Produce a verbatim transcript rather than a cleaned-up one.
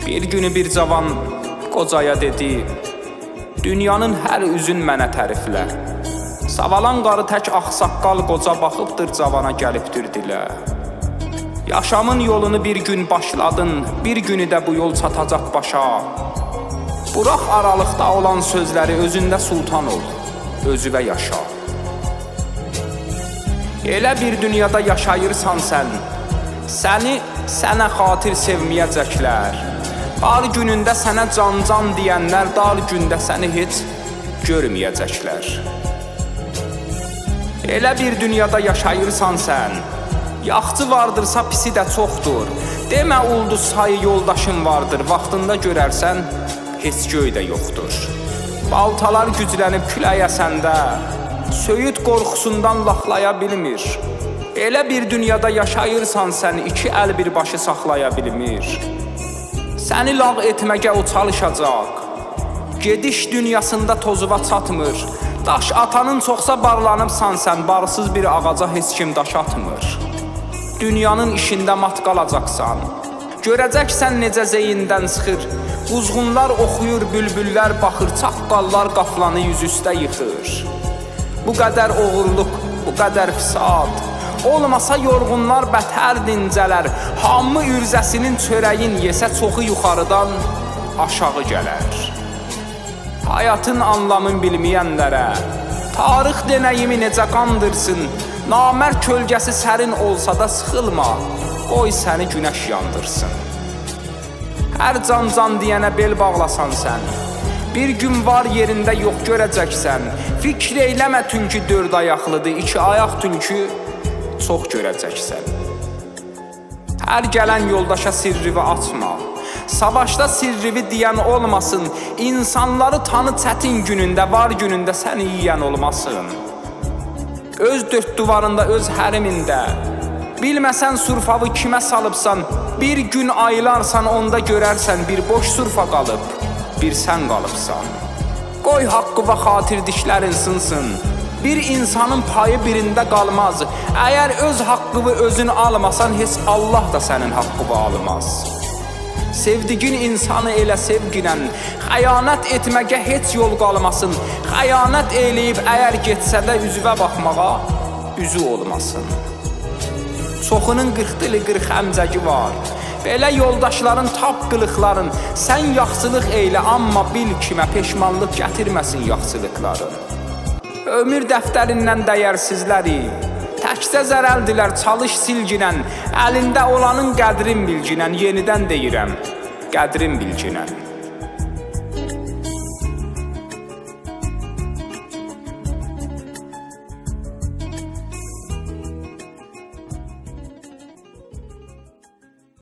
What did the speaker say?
Bir günü bir cavan qocaya dedi: "Dünyanın hər üzün mənə təriflə." Savalan qarı tək ağsaqqal qoca baxıbdır cavana gəlibdir dilə. Yaşamın yolunu bir gün başladın, bir günü də bu yol çatacaq başa. Burax aralıqda olan sözləri, özündə sultan ol, özüvə yaşa. Elə bir dünyada yaşayırsan sən, səni sənə xatir sevməyəcəklər. Dar günündə sənə can-can deyənlər, dar gündə səni heç görməyəcəklər. Elə bir dünyada yaşayırsan sən, yaxçı vardırsa pisi də çoxdur. Demə ulduz sayı yoldaşın vardır, vaxtında görərsən heç göy də yoxdur. Baltalar güclənib küləyə səndə, söyüd qorxusundan laxlaya bilmir. Elə bir dünyada yaşayırsan sən, iki əl bir başı saxlaya bilmir. Səni lağ etməgə o çalışacaq, gediş dünyasında tozuva çatmır. Daş atanın çoxsa barlanıbsan sən, barsız bir ağaca heç kim daş atmır. Dünyanın işində mat qalacaqsan, görəcəksən necə zeyindən çıxır. Uzğunlar oxuyur, bülbüllər baxır, çaqqallar qaflanı yüzüstə yıxır. Bu qədər oğurluq, bu qədər fisad, olmasa yorğunlar bətər dincələr. Hamı ürzəsinin çörəyin yesə çoxu yuxarıdan aşağı gələr. Həyatın anlamını bilməyənlərə tarix denəyimi necə qandırsın. Namərd kölgəsi sərin olsa da sıxılma, qoy səni günəş yandırsın. Hər can-can deyənə bel bağlasan sən, bir gün var yerində yox görəcəksən. Fikr eyləmə tülkü dörd ayaqlıdır, iki ayaq tülkü çox görəcəksən. Hər gələn yoldaşa sirrivi açma, savaşda sirrivi deyən olmasın. İnsanları tanı çətin günündə, var günündə səni yiyən olmasın. Öz dörd duvarında, öz hərimində, bilməsən surfavı kimə salıbsan. Bir gün aylarsan, onda görərsən bir boş surfa qalıb, bir sən qalıbsan. Qoy haqqı və xatir dişlərin sınsın, bir insanın payı birində qalmaz. Əgər öz haqqını özün almasan, heç Allah da sənin haqqını almaz. Sevdiğin insanı elə sevgilən, xəyanət etməgə heç yol qalmasın. Xəyanət eləyib əgər getsə də üzvə baxmağa üzü olmasın. Çoxunun qırx dili qırx əmcəgi var, belə yoldaşların tap qılıqların. Sən yaxçılıq eylə, amma bil kimə peşmanlıq gətirməsin yaxçılıqların. Ömür dəftərindən dəyərsizləri təkcə zərəldilər, çalış silginən. Əlində olanın qədrin bilginən, yenidən deyirəm, qədrin bilginən.